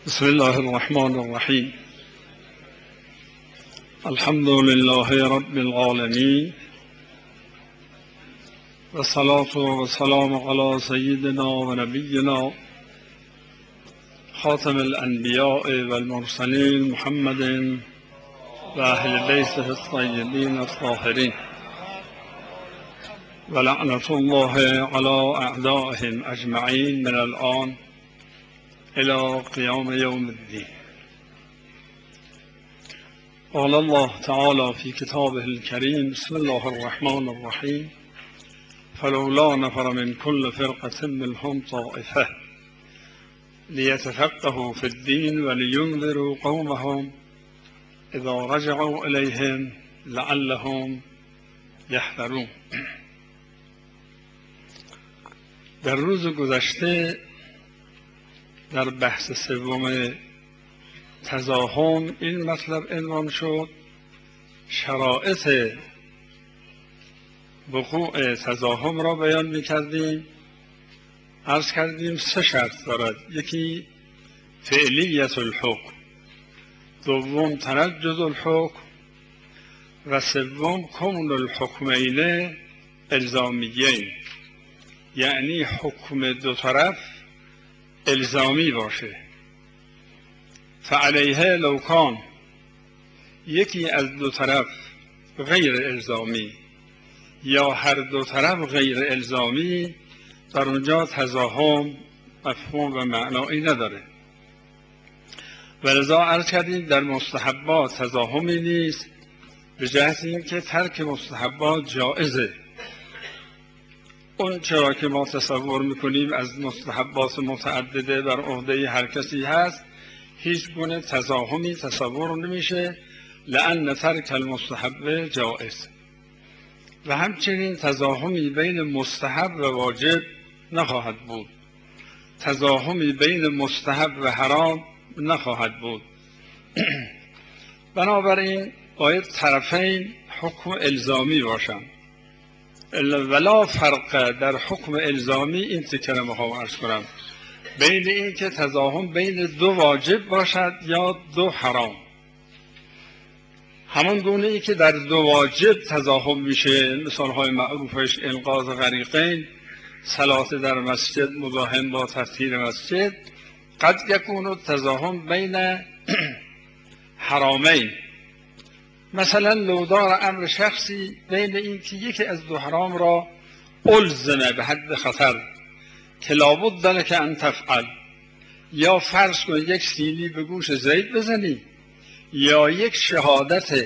بسم الله الرحمن الرحیم. الحمد لله رب العالمین و صلاة و سلام علی سیدنا و نبینا خاتم الانبیاء و المرسلین محمد و اهل بیته الطیبین الطاهرین و لعنة الله علی اعدائهم اجمعین من الآن الى قیام یوم الدین. قال الله تعالى في كتابه الكريم بسم الله الرحمن الرحيم فلولا نفر من كل فرقة منهم طائفة ليتفقهوا في الدين ولينذروا قومهم إذا رجعوا إليهم لعلهم يحذرون. در روز گذشته در بحث سوم تزاحم این مطلب عنوان شد: شرایط وقوع تزاحم را بیان می‌کردیم. عرض کردیم سه شرط دارد: یکی فعلیت الحکم، دوم تنجز الحکم و سوم کون الحکمین الزامیین، یعنی حکم دو طرف الزامی باشه. فعلیه لو کان، یکی از دو طرف غیر الزامی یا هر دو طرف غیر الزامی، در اونجا تزاحم مفهوم و معنایی نداره. ولذا عرض کردیم در مستحبات تزاحمی نیست، به جهت اینکه ترک مستحبات جائزه. اون چرا که ما تصور میکنیم از مستحبات متعدده بر عهده هر کسی هست، هیچ گونه تزاحمی تصور نمیشه، لأن ترک المستحب جائز. و همچنین تزاحمی بین مستحب و واجب نخواهد بود، تزاحمی بین مستحب و حرام نخواهد بود. بنابراین باید طرفین حکم الزامی باشند. ولا فرق در حکم الزامی، این تکر میخوام عرض کنم، بین این که تزاحم بین دو واجب باشد یا دو حرام. همون گونه ای که در دو واجب تزاحم میشه، مثالهای معروفش انقاذ غریقین، صلات در مسجد مزاحم با تطهیر مسجد، قد یکون تزاحم بین حرامین. مثلا لودار امر شخصی بین این که یکی از دو حرام را الزمه به حد خطر که لابد لک ان تفعل، یا فرض کن یک سیلی به گوش زید بزنی یا یک شهادت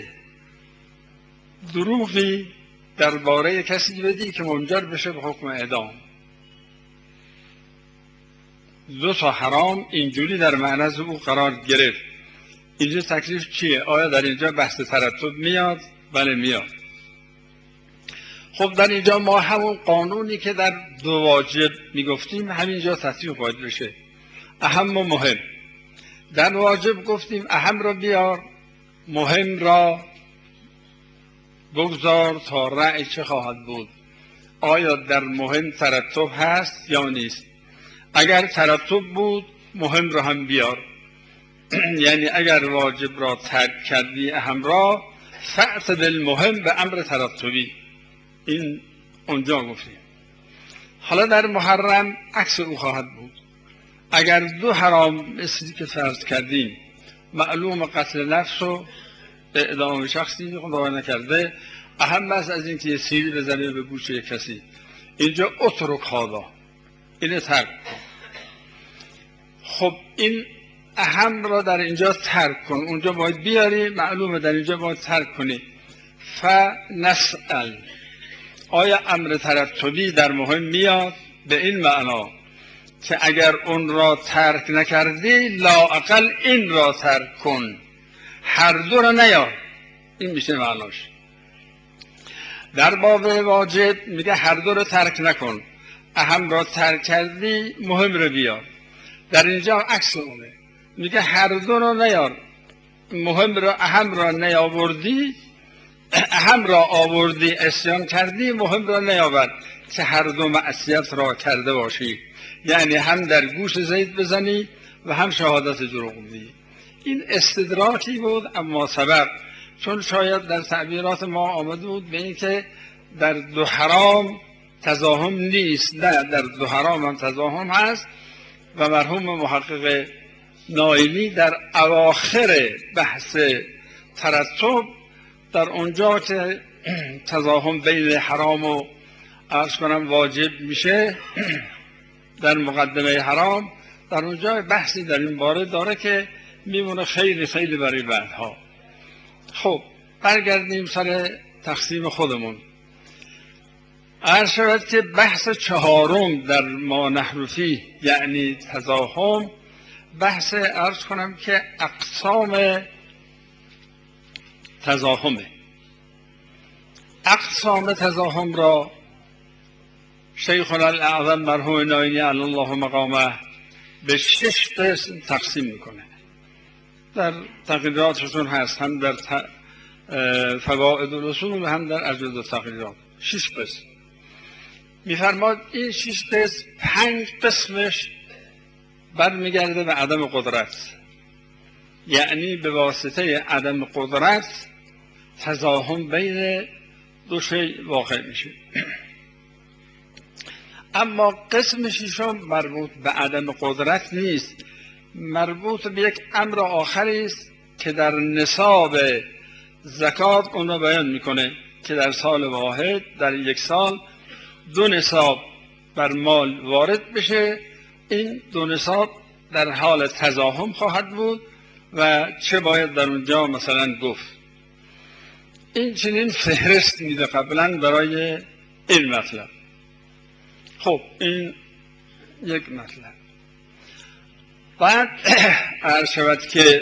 دروغی درباره کسی بدی که منجر بشه به حکم اعدام. دو تا حرام اینجوری در معرض او قرار گرفت. اینجا تکلیف چیه؟ آیا در اینجا بحث ترتب میاد؟ بله میاد. خب در اینجا ما همون قانونی که در دو واجب میگفتیم همینجا تطبیق باید بشه. اهم و مهم. در واجب گفتیم اهم را بیار، مهم را بگذار تا رأی چه خواهد بود. آیا در مهم ترتب هست یا نیست؟ اگر ترتب بود مهم را هم بیار. یعنی اگر واجب را ترک کردی اهم را، فأت بالمهم به امر ترتبی. این اونجا گفتیم. حالا در محرم عکس او خواهد بود. اگر دو حرام مثلی که فرض کردیم، معلوم قتل نفس و اعدام شخصی خدا نکرده، اهم است از این که یه سیلی بزنه به گوش کسی، اینجا اترک هذا، اینه ترک کن. خب این اهم را در اینجا ترک کن، اونجا باید بیاری، معلومه در اینجا باید ترک کنی. فنسأل، آیا امر ترتبی در مهم میاد؟ به این معنا که اگر اون را ترک نکردی لااقل این را ترک کن، هر دو را نیار. این میشه معناش. در باب واجب میگه هر دو را ترک نکن، اهم را ترک کردی مهم را بیار. در اینجا عکس اونه، میگه هر دو را نیار، مهم را اهم را نیاوردی، اهم را آوردی عصیان کردی، مهم را نیاورد که هر دو معصیت را کرده باشی. یعنی هم در گوش زید بزنی و هم شهادت دروغ میگی. این استدراکی بود اما سبق، چون شاید در تعبیرات ما آمده بود به این که در دو حرام تزاحم نیست. نه، در دو حرام هم تزاحم هست و مرحوم محقق نایمی در اواخر بحث ترتب در اونجا که تزاحم بین حرام و عرض کنم واجب میشه در مقدمه حرام، در اونجا بحثی در این باره داره که میمونه خیلی خیلی برای بعدها. خب برگردیم سر تقسیم خودمون. عرض شود که بحث چهارم در ما نحن فیه یعنی تزاحم، بحث عرض کنم که اقسام تزاحمه. اقسام تزاحم را شیخنا الاعظم مرحوم نایمی علی الله مقامه به 6 قسم تقسیم میکنه. در تقریراتشون هست، هم در فوائد الاصول و هم در اجوز التقریرات. 6 قسم میفرماد. این 6 قسم 5 قسمش برمیگرده به عدم قدرت، یعنی به واسطه عدم قدرت تزاحم بین دو شیء واقع میشه. اما قسم ششم مربوط به عدم قدرت نیست، مربوط به یک امر آخری است که در نصاب زکات اون رو بیان میکنه که در سال واحد، در یک سال 2 نصاب بر مال وارد بشه. این 2 نصاب در حال تزاحم خواهد بود و چه باید در اونجا مثلا گفت. این چنین فهرست میده قبلا برای این مطلب. خب این یک مطلب. بعد عرض شود که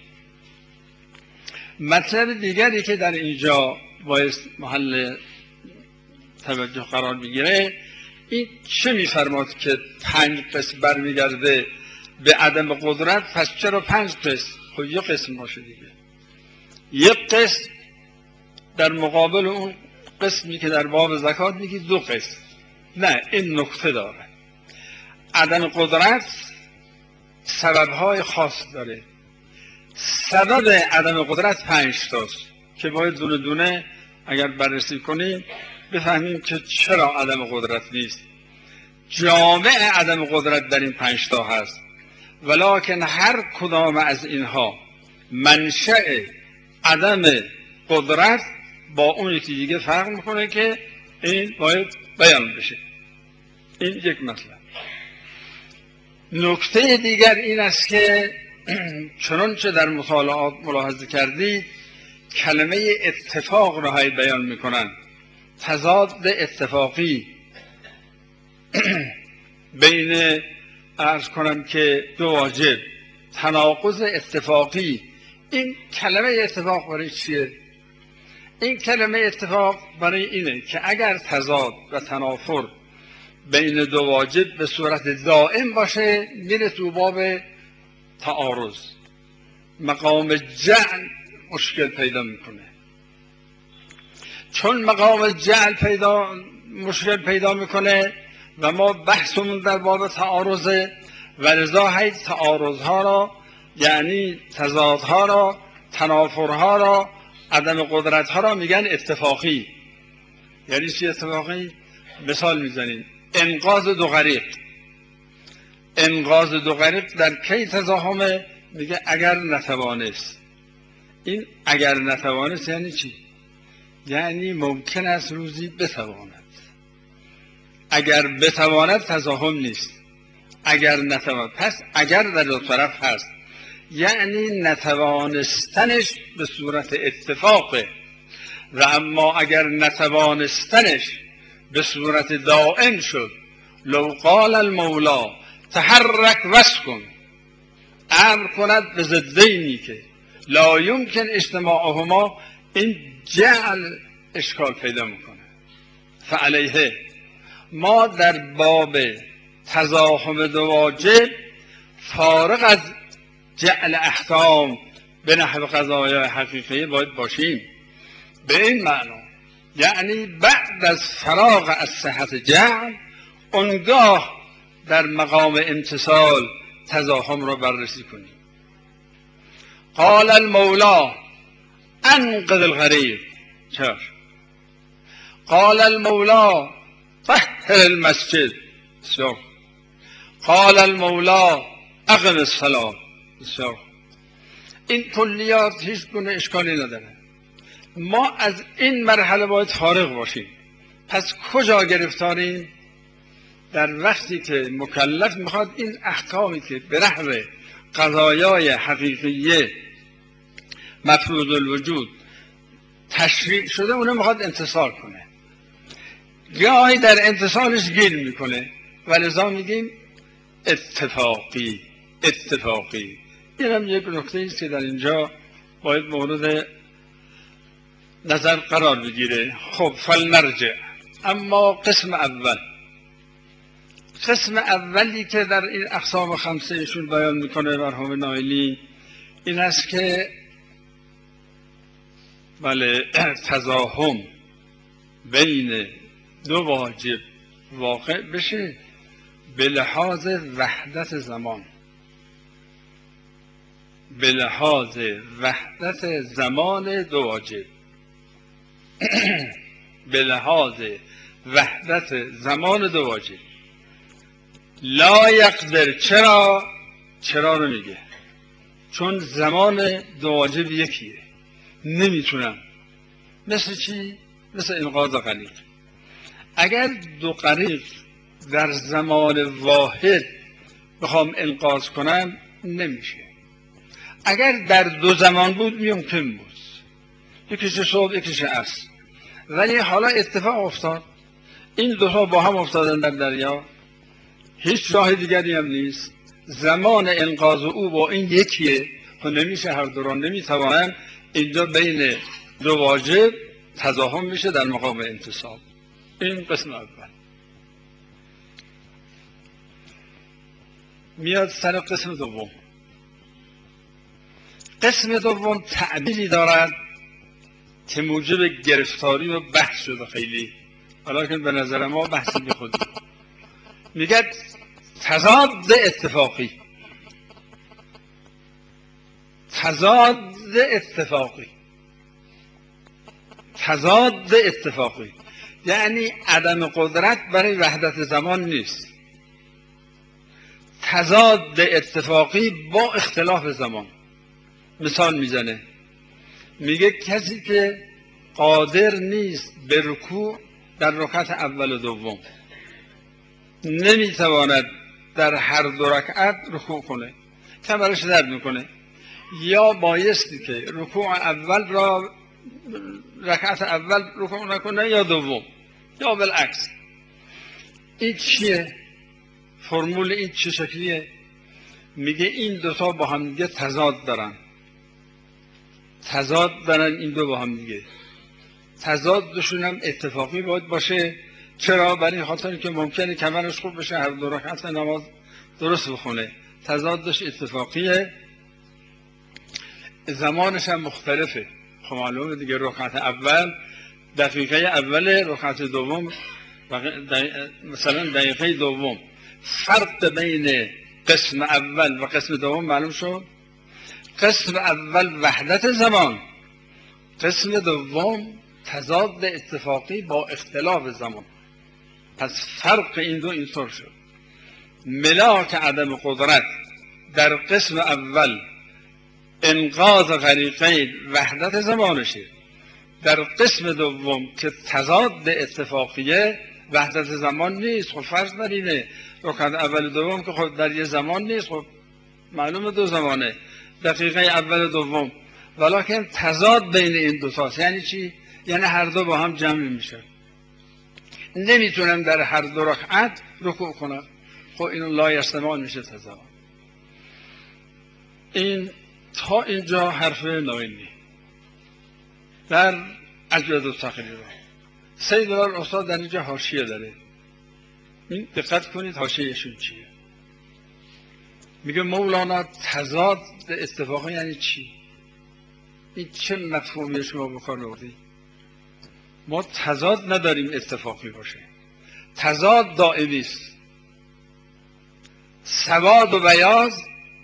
مطلب دیگری که در اینجا باید محل توجه قرار بگیره، این چه میفرماد که 5 قسم برمیگرده به عدم قدرت؟ پس چرا 5 قسم؟ خب یک قسم باشه دیگه. یک قسم در مقابل اون قسمی که در باب زکات میگی 2 قسم. نه، این نکته داره. عدم قدرت سببهای خاص داره. سبب عدم قدرت 5 تاست که باید دونه دونه اگر بررسی کنیم بفهمیم که چرا عدم قدرت نیست. جامع عدم قدرت در این 5 تا هست، ولکن هر کدام از اینها منشأ عدم قدرت با اون یکی دیگه فرق میکنه که این باید بیان بشه. این یک مطلب. نکته دیگر این است که چنانچه در مطالعات ملاحظه کردید کلمه اتفاق را های بیان میکنن. تضاد اتفاقی بین عرض کنم که 2 واجب، تناقض اتفاقی. این کلمه اتفاق برای چیه؟ این کلمه اتفاق برای اینه که اگر تضاد و تنافر بین 2 واجب به صورت دائم باشه میره تو باب تعارض، مقام جعل مشکل پیدا میکنه. چون مقام جعل مشکل پیدا میکنه و ما بحثمون در باب تعارضه و لذا هی تعارضها را یعنی تضادها را، تنافرها را، عدم قدرتها را میگن اتفاقی. یعنی چی اتفاقی؟ مثال میزنیم انقاذ 2 غریق. انقاذ 2 غریق در کی تزاحمه؟ میگه اگر نتوانست. این اگر نتوانست یعنی چی؟ یعنی ممکن است روزی بتواند. اگر بتواند تزاحم نیست، اگر نتواند. پس اگر در 2 طرف هست، یعنی نتوانستنش به صورت اتفاقه. و اما اگر نتوانستنش به صورت دائم شد، لو قال المولا تحرک وسکن، امر کند به ضدینی که لا یمکن اجتماعهما، این جعل اشکال پیدا میکنه. فعلیه ما در باب تزاحم 2 واجب فارغ از جعل احکام به نحو قضایای حقیقی باید باشیم. به این معنا یعنی بعد از فراغ از صحت جعل اونگاه در مقام امتصال تزاحم را بررسی کنیم. قال المولا انقذ الغریق. چرا؟ قال المولا طهر المسجد. بسیار. قال المولا اقم الصلاة. بسیار. این کلیات هیچ گونه اشکالی نداره. ما از این مرحله باید فارغ باشیم. پس کجا گرفتاریم؟ در وقتی که مکلف میخواد این احکامی که به نحو قضایای حقیقیه مفروض الوجود تشریع شده اونو میخواد امتثال کنه، گاهی در امتثالش گیر میکنه و لذا میگیم اتفاقی. این هم یک نکته است که در اینجا باید مورد نظر قرار بگیره. خب فلنرجع. اما قسم اولی که در این اقسام خمسه ایشون بیان میکنه مرحوم نایلی این است که بله تزاحم بین دو واجب واقع بشه به لحاظ وحدت زمان. به لحاظ وحدت زمان دو واجب. به لحاظ وحدت زمان دو واجب. لا یقدر. چرا رو میگه؟ چون زمان دو واجب یکیه. نمیتونم. مثل چی؟ مثل انقاذ غریق. اگر دو غریق در زمان واحد بخوام انقاذ کنم نمیشه. اگر در دو زمان بود ممکن بود، یکیش صبح یکیش عصر، ولی حالا اتفاق افتاد این دو تا با هم افتادن در دریا، هیچ راه دیگری هم نیست، زمان انقاذ او با این یکیه، خب نمیشه هر دو را نمیتوانن. اینجا بین دو واجب تزاحم میشه در مقام امتصال. این قسم اول. میاد سر قسم دوم. قسم دوم تعبیری دارد که موجب گرفتاری و بحث شده خیلی، ولیکن به نظر ما بحثی به خودی. میگه تضاد اتفاقی. تضاد اتفاقی یعنی عدم قدرت برای وحدت زمان نیست. تضاد اتفاقی با اختلاف زمان. مثال میزنه، میگه کسی که قادر نیست به رکوع در رکعت اول و دوم نمیتواند در هر دو رکعت رکوع کنه، کمرش درد میکنه، یا بایستی که رکوع اول را رکعت اول رکوع نکنه یا دوم یا بالعکس. این چیه؟ فرمول این چه شکلیه؟ میگه این دوتا با هم دیگه تضاد دارن این دو با هم دیگه. تضادشون هم اتفاقی باید باشه. چرا؟ برای این خاطر که ممکنه کمرش خوب بشه هر دو رکعت نماز درست بخونه. تضادش اتفاقیه، زمانش هم مختلفه. خب معلومه دیگه، رکعت اول دقیقه اول، رکعت دوم مثلا دقیقه دوم. فرق بین قسم اول و قسم دوم معلوم شد. قسم اول وحدت زمان، قسم دوم تضاد اتفاقی با اختلاف زمان. پس فرق این دو اینطور شد. ملاک عدم قدرت در قسم اول انقاذ غریقین وحدت زمانشه، در قسم دوم که تضاد اتفاقیه وحدت زمان نیست. خب فرض بر اینه رکعت اول و دوم که خب در یه زمان نیست، خب معلومه دو زمانه، دقیقه اول و دوم، ولیکن تضاد بین این دو تاست. یعنی چی؟ یعنی هر دو با هم جمع میشه، نمیتونم در هر دو رکعت رکوع کنم. خب اینو لا یستمعون میشه تضاد. این تا اینجا حرف نایلی در اجوبه التقریر. سید استاد در اینجا حاشیه داره، این دقت کنید حاشیه‌شون چیه. میگه مولانا تضاد اتفاقی یعنی چی؟ این چه مفهومی شما بکار بردید؟ ما تضاد نداریم اتفاقی باشه، تضاد دائمی است. سواد و بیاض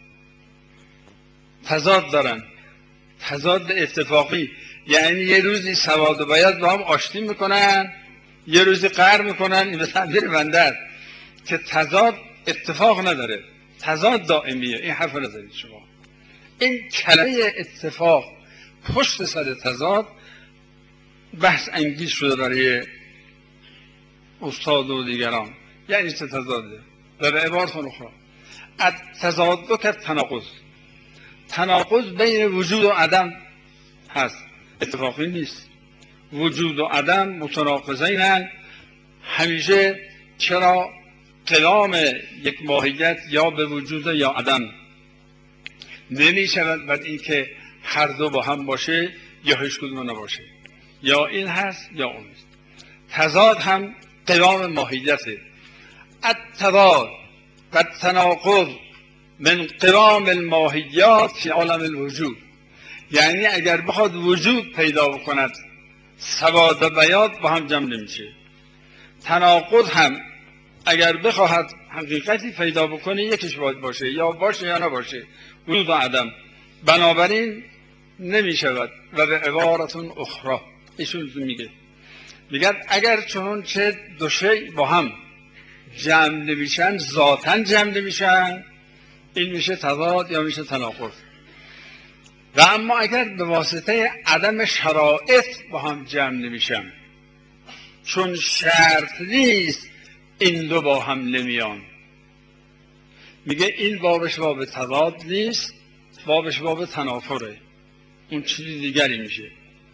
تضاد دارن، تضاد اتفاقی، یعنی یه روزی سواد و بیاض با هم آشتی میکنن، یه روزی قهر میکنن. این به تعبیر بنده است که تضاد اتفاق نداره، تضاد دائمیه. این حرف نزدید شما. این کلمه اتفاق پشت سر تضاد بحث انگیز شده برای استاد و دیگران. یعنی چه تضاده؟ و به عبارت اخرى التضاد که تناقض، تناقض بین وجود و عدم هست، اتفاقی نیست. وجود و عدم متناقضینن همیشه. چرا؟ قیام یک ماهیت یا به وجود یا عدم نمی شود بعد اینکه هر دو با هم باشه یا هیچ کدوم نباشه، یا این هست یا اون است. تضاد هم قیام ماهیته. التضاد و تناقض من قیام الماهیات فی عالم الوجود، یعنی اگر بخواد وجود پیدا بکند سواد و بیاض با هم جمع نمیشه. تناقض هم اگر بخواهد حقیقتی پیدا بکنه یکیش باید باشه، یا باشه یا نباشه، وجود و عدم. بنابراین نمی شود. و به عبارتون اخرى ایشون میگه اگر چنانچه دو شیء با هم جمع نمیشن، ذاتاً جمع نمیشن، این میشه تضاد یا میشه تناقض. و اما اگر به واسطه عدم شرایط با هم جمع نمیشن، چون شرط نیست این دو با هم نمیان، میگه این بابش باب تضاد نیست، بابش باب تنافره، اون چیزی دیگری میشه.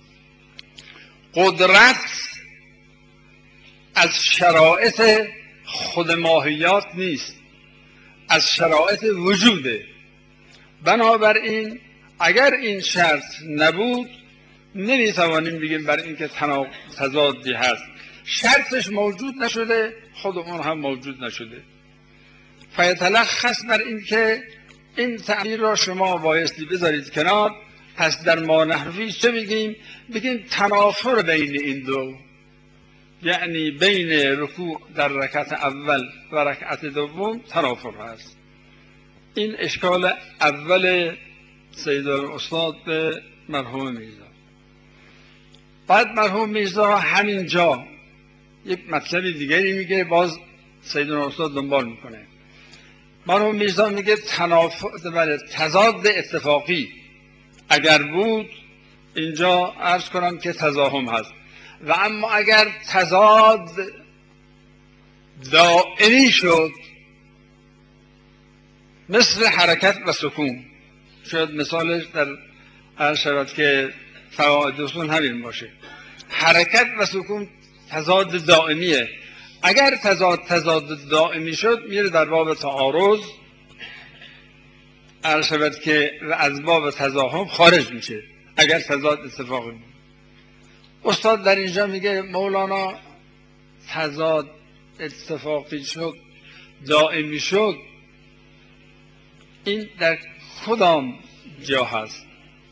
قدرت از شرایط خود ماهیات نیست، از شرایط وجوده. بنابراین اگر این شرط نبود نمیتوانیم بگیم برای اینکه تضادی هست. شرطش موجود نشده، خود اون هم موجود نشده. فیتلخص بر این که این تعبیر را شما بایستی بذارید کنار. پس در ما نحوی چه بگیم؟ بگیم تنافر بین این دو، یعنی بین رکوع در رکعت اول و رکعت دوم تنافر هست. این اشکال اول سید الاستاد به مرحوم میرزا. بعد مرحوم میرزا همین جا یک مطلب دیگری میگه، باز سید الاستاد دنبال میکنه. مرحوم میرزا میگه تضاد اتفاقی اگر بود، اینجا عرض کنم که تزاحم هست. و اما اگر تضاد دائمی شد، مثل حرکت و سکون، شاید مثالش در عرض شود که فواید اصول همین باشه. حرکت و سکون تضاد دائمیه. اگر تضاد دائمی شد میره در باب تعارض، عرض شود که از باب تزاحم خارج میشه اگر تضاد اتفاقی بود. استاد در اینجا میگه مولانا تضاد اتفاقی شد، دائمی شد، این در کدام جا هست؟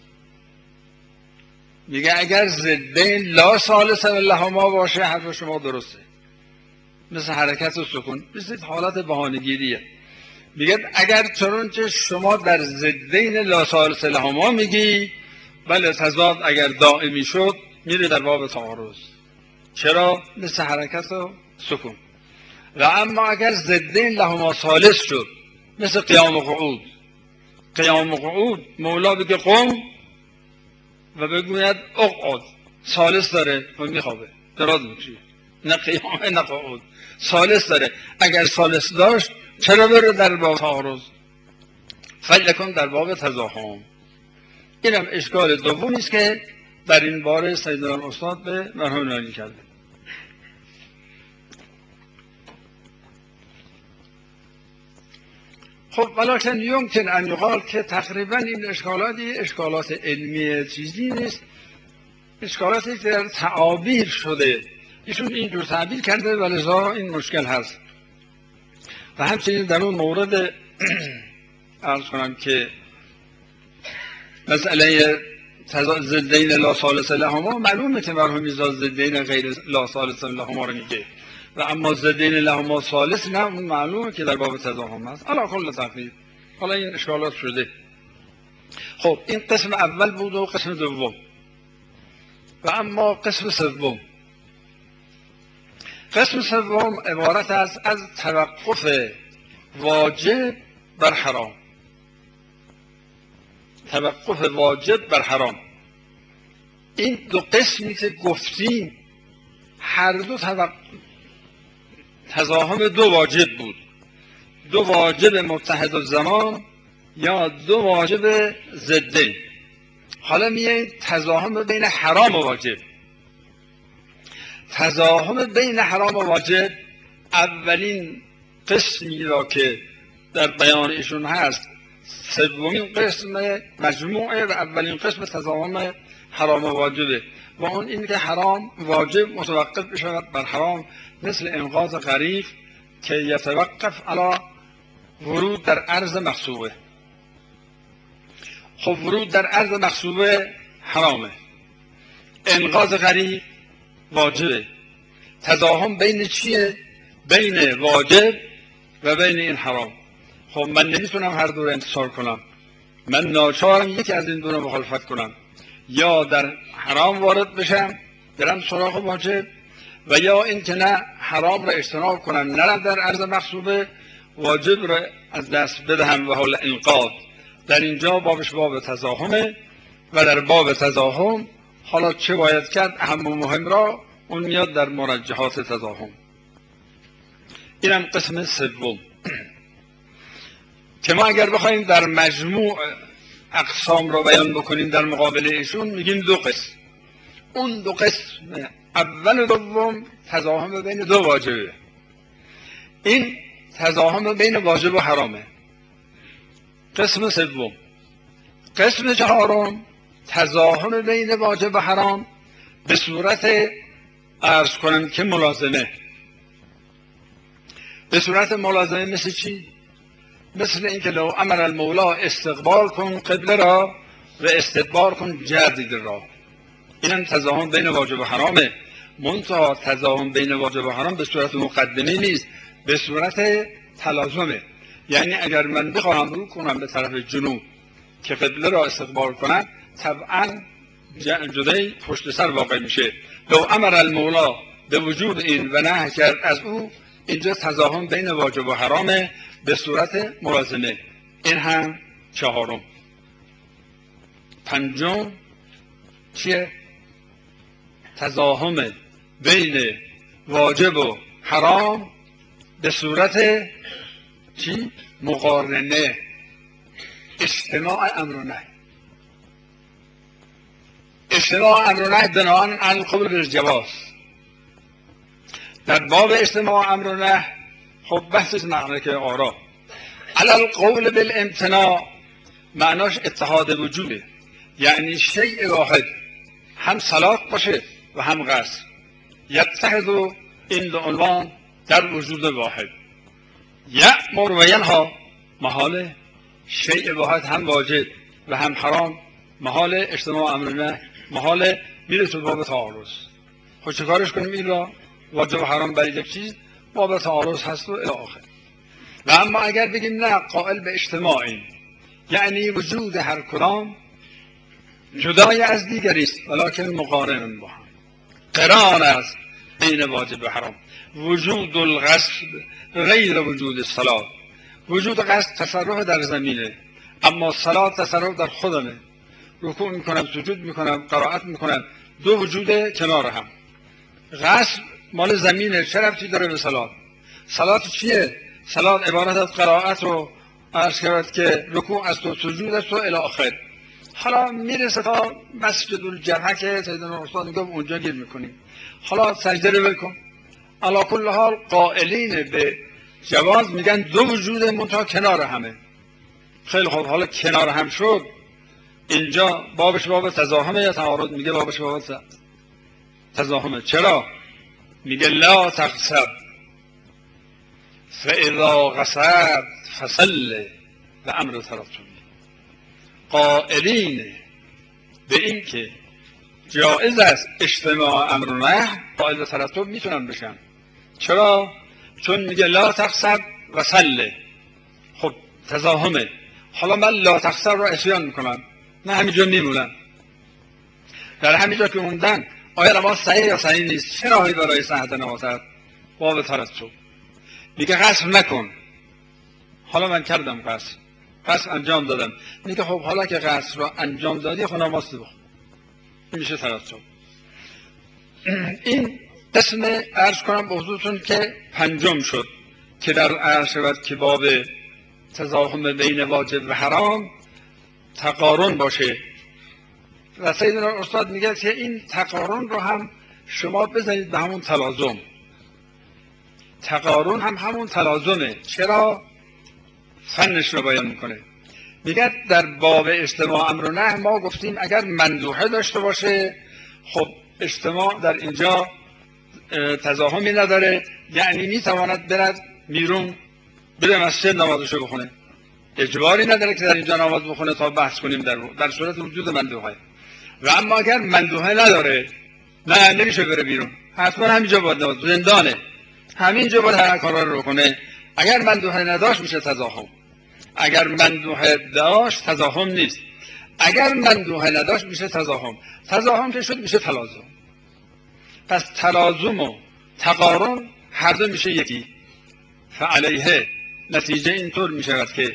میگه اگر ضدین لا ثالث لهما باشه حرف شما درسته، مثل حرکت و سکون، مثل حالت بهانه‌گیریه. میگه اگر چنانچه شما در ضدین لا ثالث لهما میگی، بله تضاد اگر دائمی شد میره در باب تعارض. چرا؟ مثل حرکت و سکون. و اما اگر ضدین لهما ثالث شد، مثل قیام و قعود. قیام و قعود مولا بگه قم و بگوید اقعد، ثالث داره و میخوابه، دراز میکشه، نه قیام نه قعود، ثالث داره. اگر ثالث داشت چرا بره در باب تعارض؟ فلکن در باب تزاحم. اینم اشکال دومی است که در این باره سیدنا استاد به مرحوم نالی کرده. خب ولکن یمکن ان یقال که تقریبا این اشکالات علمی چیزی نیست، اشکالاتی که در تعابیر شده، ایشون اینجور تعبیر کرده و لذا این مشکل هست. و همچنین در اون مورد عرض کنم که مسئله ضدین لا ثالث لهما، معلومه که مرحوم میرزا ضدین غیر لا ثالث لهما رو میگه. و اما زدین لهما ثالث نه، اون معلومه که در باب تضاهم هست. علی کل تقدیر حالا این اشکالات شده. خب این قسم اول بود و قسم دوم. و اما قسم سوم، قسم سوم عبارت است از توقف واجب بر حرام. توقف واجب بر حرام. این دو قسمی که گفتیم هر دو تضاهم دو واجب بود، دو واجب متحد الزمان یا دو واجب ضدین. حالا میاییم تضاهم بین حرام و واجب. تضاهم بین حرام و واجب اولین قسمی را که در بیان ایشون هست سومین قسم مجموعه و اولین قسم تضاهم حرام و واجبه، و اون این که حرام واجب متوقف بشود بر حرام، مثل انقاذ غریق که یتوقف علی ورود در ارض مغصوبه. خب ورود در ارض مغصوبه حرامه، انقاذ غریق واجبه. تضاهم بین چیه؟ بین واجب و بین این حرام. خب من نمیتونم هر دو رو انتصار کنم، من ناچارم یکی از این دو رو مخالفت کنم، یا در حرام وارد بشم برم سراغ واجب، و یا این که نه حرام را اجتناب کنم نرم در عرض مغصوبه، واجب را از دست بدهم و حال انقاذ. در اینجا بابش باب تضاهمه و در باب تضاهم حالا چه باید کرد اهم و مهم را اون میاد در مرجحات تضاهم. اینم قسم سوم که ما اگر بخوایم در مجموع اقسام را بیان بکنیم در مقابل ایشون میگیم دو قسم. اون دو قسم اول و دوم تضاهم بین دو واجبه، این تضاهم بین واجب و حرامه. قسم سوم. قسم چهارم تضاهم بین واجب و حرام به صورت عرض کنم که ملازمه. به صورت ملازمه مثل چی؟ مثل اینکه لو امر المولا استقبال کن قبله را و استدبار کن جدید را. اینم تضاهم بین واجب و حرامه. منتها تضاهم بین واجب و حرام به صورت مقدمه نیست، به صورت تلازمه. یعنی اگر من بخواهم رو کنم به طرف جنوب که قبله را استقبال کنم، طبعا جدای پشت سر واقع میشه. لو امر المولا به وجود این و نه کرد از او، اینجا تضاهم بین واجب و حرامه به صورت ملازمه. این هم چهارم. پنجم چیه؟ تضاهم بین واجب و حرام به صورت چی؟ مقارنه، اجتماع امر و نهی. اجتماع امر و نهی بناء علی القول بالجواز. در باب اجتماع امر و نهی خب بحثش معنی آرا. علی القول بالامتناع معناش اتحاد وجوده، یعنی شیء واحد هم صلات باشه و هم قصر، یتحد این دو عنوان در وجود واحد. یأمر و ینهی محاله، شیء واحد هم واجب و هم حرام محاله، اجتماع امر نه محاله، میره تو باب تعارض. خب چه کارش کنیم؟ این را واجب و حرام برای یک چیز باب تعارض هست و الی آخر. و اما اگر بگیم نه قائل به اجتماعی، یعنی وجود هر کدام جدای از دیگری است ولکن مقارن با هم، قران است بین واجب و حرام. وجود القصد غیر وجود الصلاة. وجود قصد تصرف در زمینه، اما صلاة تصرف در خودمه. رکوع میکنم، سجود میکنم، قرائت میکنم، دو وجود کنار هم. قصد مال زمینه، چه ربطی داره به صلاة؟ صلاة چیه؟ صلاة عبارت از قرائت و عرض کرد که رکوع است و سجود است و الی آخر. حالا میرسه تا مسجد الجبهه که سیدنا استاد میگه اونجا گیر میکنیم، حالا سجده رو بکن. علی کل حال قائلین به جواز میگن دو وجود منتها کنار همه. خیلی خوب، حالا کنار هم شد، اینجا بابش باب تضاهمه یا تعارض؟ میگه بابش باب تضاهمه. چرا؟ میگه لا تقصد فاذا قصد فصل و امر ترتب. قائلین به این که جائز است اجتماع امر و نهی قائل به ترتب میتونن بشن، چرا؟ چون میگه لا تخسر و سله. خب تزاحمه. حالا من لا تخسر رو اسیان میکنم، نه همینجا میمونم. در همینجا که موندن آیا نماز صحیح یا صحیح نیست؟ چه راهی برای صحت نماز هست؟ باب ترتب. میگه قصر نکن. حالا من کردم قصر انجام دادم. میگه خب حالا که قصر رو انجام دادی خب نماز بخون. این میشه ترتب. این قسم عرض کنم به حضورتون که پنجم شد که در عرض شود که باب تزاحم بین واجب و حرام تقارن باشه. و سیدنا استاد میگه که این تقارن رو هم شما بزنید به همون تلازم. تقارن هم همون تلازمه. چرا؟ فنش رو بیان میکنه. میگه در باب اجتماع امر و نهی ما گفتیم اگر مندوحه داشته باشه خب اجتماع در اینجا تزاحمی نداره، یعنی میتواند برد بیرون بره مسجد نمازشو بخونه، اجباری نداره که در اینجا نماز بخونه تا بحث کنیم در صورت وجود مندوحه. و اما اگر مندوحه نداره نه نمیشه بره بیرون، حتما همینجا باید نماز، زندانه، همینجا باید هر کارا رو کنه. اگر مندوحه نداشت میشه تزاحم. اگر مندوحه داشت تزاحم نیست، اگر مندوحه نداشت میشه تزاحم. تزاحم که شد میشه تلازم. پس تلازم و تقارن هر دو میشه یکی. فعلیه نتیجه اینطور میشود که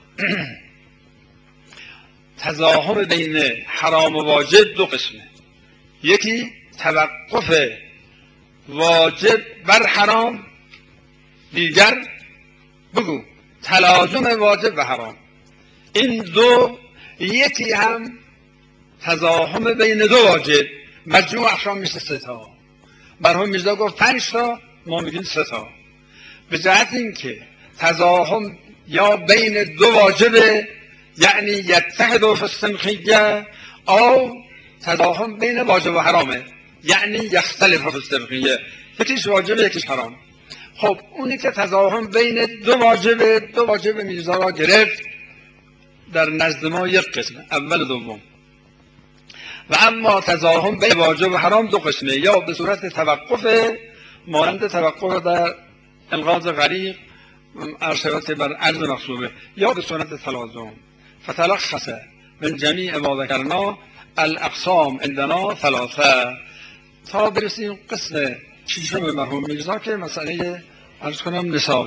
تزاحم بین حرام و واجب دو قسمه. یکی توقف واجب بر حرام، دیگر بگو تلازم واجب و حرام. این دو یکی هم تزاحم بین دو واجب، مجموع هم میشه 3 تا. مرحوم میرزا گفت 5 تا، ما میگیم 3 تا. به جهت اینکه تزاحم یا بین دو واجبه، یعنی یتحد فی السمخیه، او تزاحم بین واجب و حرامه، یعنی یختلف فی السمخیه، یکیش واجبه یکیش حرام. خب اونی که تزاحم بین دو واجب میرزا را گرفت در نزد ما یک قسم، اول و دوم. و اما تزاحم بین واجب و حرام دو قسمه، یا به صورت توقف مانند توقف در الغاز غریق ارشبت بر عرض مقصوبه، یا به صورت تلازم. فتلخص من جمیع ما ذکرنا الاقسام عندنا 3 تا برسیم قسم ششم مرحوم میرزا که مسئله عرض کنم نصابه.